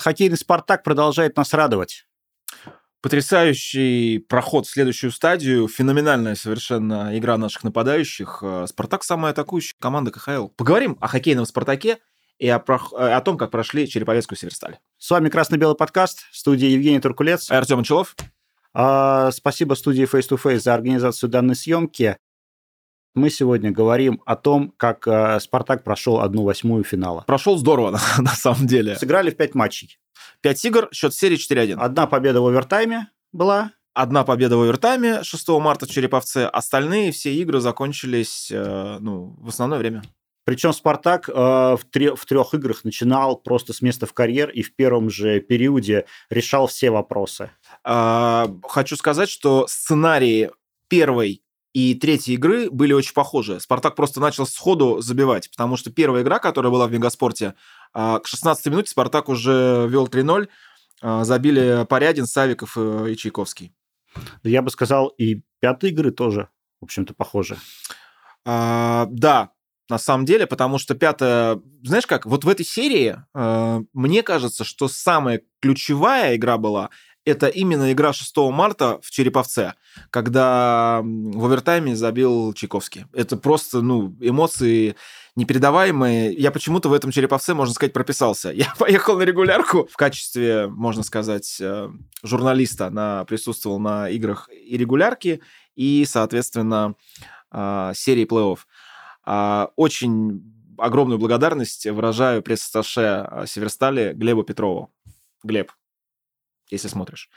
хоккейный «Спартак» продолжает нас радовать. Потрясающий проход в следующую стадию, феноменальная совершенно игра наших нападающих. «Спартак» — самая атакующая команда КХЛ. Поговорим о хоккейном «Спартаке» и о том, как прошли Череповецкую «Северсталь». С вами «Красно-белый подкаст», в студии Евгений Туркулец. Артем Анчалов. Спасибо студии Face to Face за организацию данной съемки. Мы сегодня говорим о том, как «Спартак» прошел 1/8 финала. Прошел здорово, на самом деле. Сыграли в 5 матчей. 5 игр, счет серии 4-1. Одна победа в овертайме была. Одна победа в овертайме 6 марта в Череповце. Остальные все игры закончились в основное время. Причем «Спартак» в 3 играх начинал просто с места в карьер и в первом же периоде решал все вопросы. Хочу сказать, что сценарии первой и третьей игры были очень похожи. «Спартак» просто начал сходу забивать, потому что первая игра, которая была в Мегаспорте, к 16 минуте «Спартак» уже вел 3-0, забили Порядин, Савиков и Чайковский. Я бы сказал, и пятые игры тоже, в общем-то, похожи. Да, на самом деле, потому что пятая... Знаешь как, вот в этой серии мне кажется, что самая ключевая игра была это именно игра 6 марта в Череповце, когда в овертайме забил Чайковский. Это просто, эмоции непередаваемые. Я почему-то в этом Череповце, можно сказать, прописался. Я поехал на регулярку в качестве, можно сказать, журналиста, присутствовал на играх и регулярки, и, соответственно, серии плей-офф. Очень огромную благодарность выражаю пресс-атташе Северстали Глебу Петрову. Глеб, если смотришь.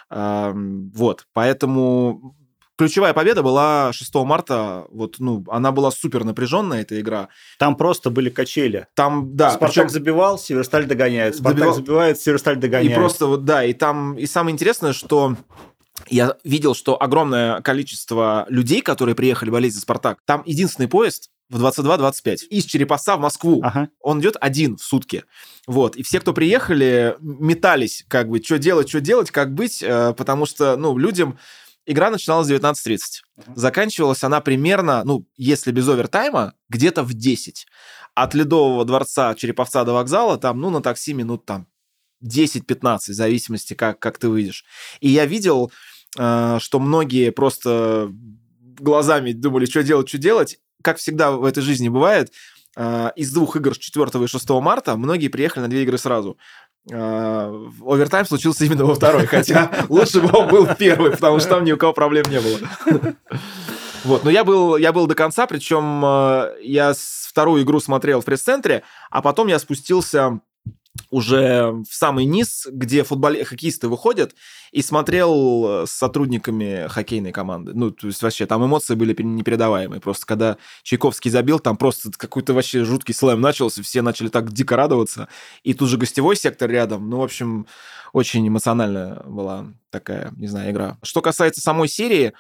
Поэтому ключевая победа была 6 марта. Она была супер напряженная, эта игра. Там просто были качели. Там, да. «Спартак» забивал, «Северсталь» догоняет. «Спартак» забивает, «Северсталь» догоняет. И просто и самое интересное, что я видел, что огромное количество людей, которые приехали болеть за «Спартак», там единственный поезд в 22:25 из Череповца в Москву. Ага. Он идет один в сутки. И все, кто приехали, метались, что делать, как быть, потому что, людям игра начиналась в 19:30. Заканчивалась она примерно, если без овертайма, где-то в 10. От Ледового дворца Череповца до вокзала, на такси минут 10-15, в зависимости, как ты выйдешь. И я видел, что многие просто глазами думали, что делать. Как всегда в этой жизни бывает, из 2 игр 4 и 6 марта многие приехали на 2 игры сразу. Овертайм случился именно во второй, хотя лучше бы он был в первой, потому что там ни у кого проблем не было. Но я был до конца, причем я вторую игру смотрел в пресс-центре, а потом я спустился уже в самый низ, где хоккеисты выходят, и смотрел с сотрудниками хоккейной команды. То есть вообще там эмоции были непередаваемые. Просто когда Чайковский забил, там просто какой-то вообще жуткий слэм начался, все начали так дико радоваться. И тут же гостевой сектор рядом. В общем, очень эмоциональная была такая, игра. Что касается самой серии,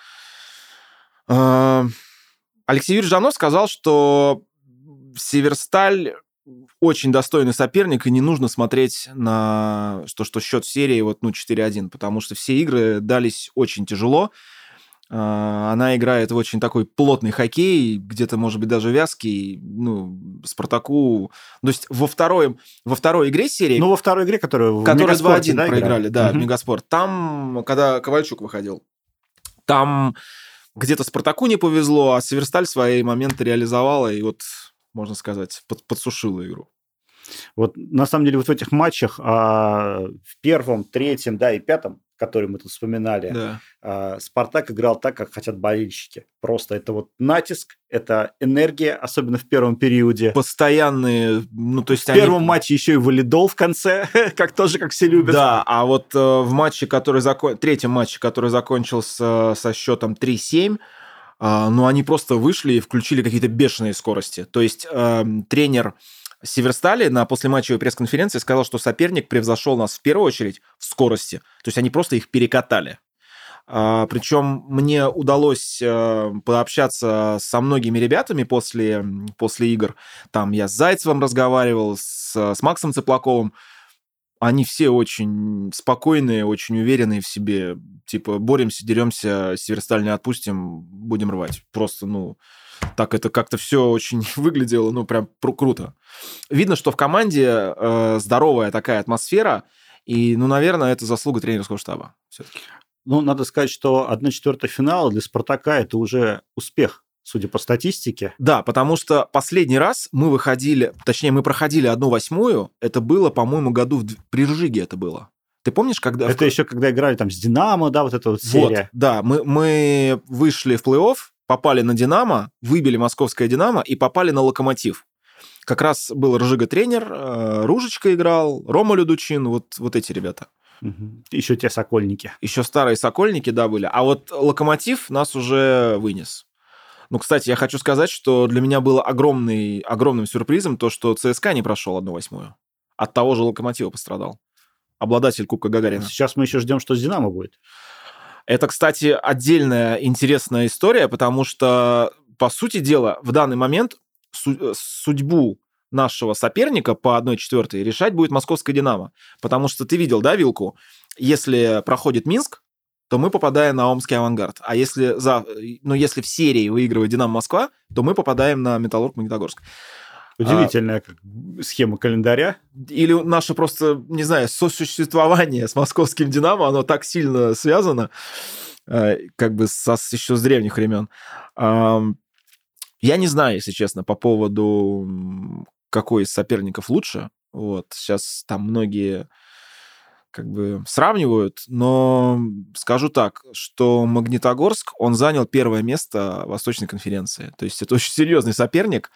Алексей Юрьевич Жданов сказал, что Северсталь очень достойный соперник, и не нужно смотреть на что счет в серии 4-1, потому что все игры дались очень тяжело. Она играет в очень такой плотный хоккей, где-то, может быть, даже вязкий. «Спартаку». То есть во второй игре серии... во второй игре, которую 2-1 проиграли, в Мегаспорт. Там, когда Ковальчук выходил, там где-то «Спартаку» не повезло, а Северсталь свои моменты реализовала, и можно сказать, подсушила игру. На самом деле, в этих матчах, в первом, третьем, и пятом, которые мы тут вспоминали, «Спартак» играл так, как хотят болельщики. Просто это натиск, это энергия, особенно в первом периоде. Постоянные... в первом матче еще и валидол в конце, как все любят. Да, а в матче, третьем матче, который закончился со счетом 3-7, они просто вышли и включили какие-то бешеные скорости. То есть тренер Северстали на послематчевой пресс-конференции сказал, что соперник превзошел нас в первую очередь в скорости. То есть они просто их перекатали. Причем мне удалось пообщаться со многими ребятами после игр. Там я с Зайцевым разговаривал, с Максом Цыплаковым. Они все очень спокойные, очень уверенные в себе. Боремся, деремся, Северсталь не отпустим, будем рвать. Просто, так это как-то все очень выглядело, прям круто. Видно, что в команде здоровая такая атмосфера, И, наверное, это заслуга тренерского штаба все-таки. Надо сказать, что 1/4 финала для «Спартака» – это уже успех, судя по статистике. Да, потому что последний раз мы проходили 1/8, это было, по-моему, году при Ржиге это было. Ты помнишь, когда... Это еще когда играли там с «Динамо», да, вот эта вот серия. Да, мы вышли в плей-офф, попали на «Динамо», выбили московское «Динамо» и попали на «Локомотив». Как раз был Ржига-тренер, Ружечка играл, Рома Людучин, вот эти ребята. Еще те «Сокольники». Еще старые «Сокольники», да, были. А вот «Локомотив» нас уже вынес. Кстати, я хочу сказать, что для меня было огромным сюрпризом то, что ЦСКА не прошел 1/8. От того же «Локомотива» пострадал. Обладатель Кубка Гагарина. Сейчас мы еще ждем, что с «Динамо» будет. Это, кстати, отдельная интересная история, потому что, по сути дела, в данный момент судьбу нашего соперника по 1/4 решать будет московское «Динамо». Потому что ты видел, да, вилку? Если проходит Минск, то мы попадаем на Омский «Авангард». А если в серии выигрывает «Динамо Москва», то мы попадаем на «Металлург Магнитогорск». Удивительная схема календаря. Или наше просто, не знаю, сосуществование с московским «Динамо», оно так сильно связано, еще с древних времен. Я не знаю, если честно, по поводу, какой из соперников лучше. Сейчас там многие сравнивают, но скажу так, что Магнитогорск, он занял первое место в Восточной конференции. То есть это очень серьезный соперник.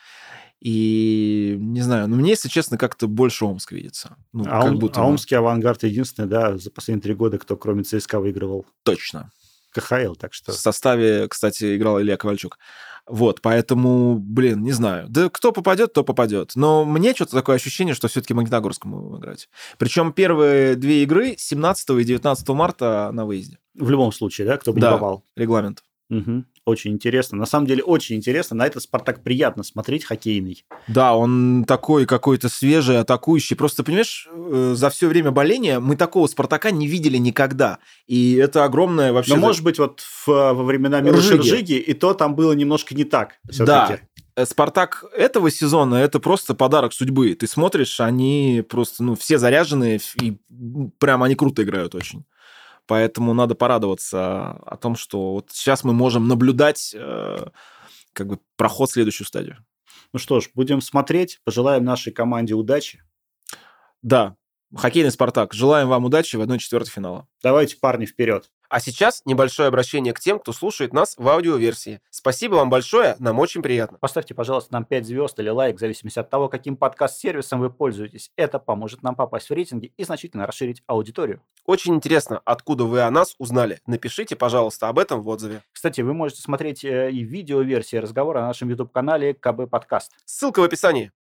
И, не знаю, мне, если честно, как-то больше Омск видится. Омский «Авангард» единственный, да, за последние 3 года, кто кроме ЦСКА выигрывал. Точно. КХЛ, так что... В составе, кстати, играл Илья Ковальчук. Поэтому, не знаю. Да кто попадет, то попадет. Но мне что-то такое ощущение, что все-таки Магнитогорск мы будем играть. Причем первые 2 игры 17 и 19 марта на выезде. В любом случае, да, кто бы не попал. Регламент. Угу. Очень интересно. На самом деле, очень интересно. На этот «Спартак» приятно смотреть, хоккейный. Да, он такой какой-то свежий, атакующий. Просто, понимаешь, за все время боления мы такого «Спартака» не видели никогда. И это огромное вообще... Но, может быть, во времена Милоша Ржиги, и то там было немножко не так все-таки. Да. «Спартак» этого сезона – это просто подарок судьбы. Ты смотришь, они просто, все заряженные, и прям они круто играют очень. Поэтому надо порадоваться о том, что сейчас мы можем наблюдать проход в следующую стадию. Ну что ж, будем смотреть. Пожелаем нашей команде удачи. Да, хоккейный «Спартак». Желаем вам удачи в 1/4 финала. Давайте, парни, вперед. А сейчас небольшое обращение к тем, кто слушает нас в аудиоверсии. Спасибо вам большое, нам очень приятно. Поставьте, пожалуйста, нам 5 звезд или лайк, в зависимости от того, каким подкаст-сервисом вы пользуетесь. Это поможет нам попасть в рейтинги и значительно расширить аудиторию. Очень интересно, откуда вы о нас узнали. Напишите, пожалуйста, об этом в отзыве. Кстати, вы можете смотреть и видеоверсии разговора на нашем YouTube-канале КБ Подкаст. Ссылка в описании.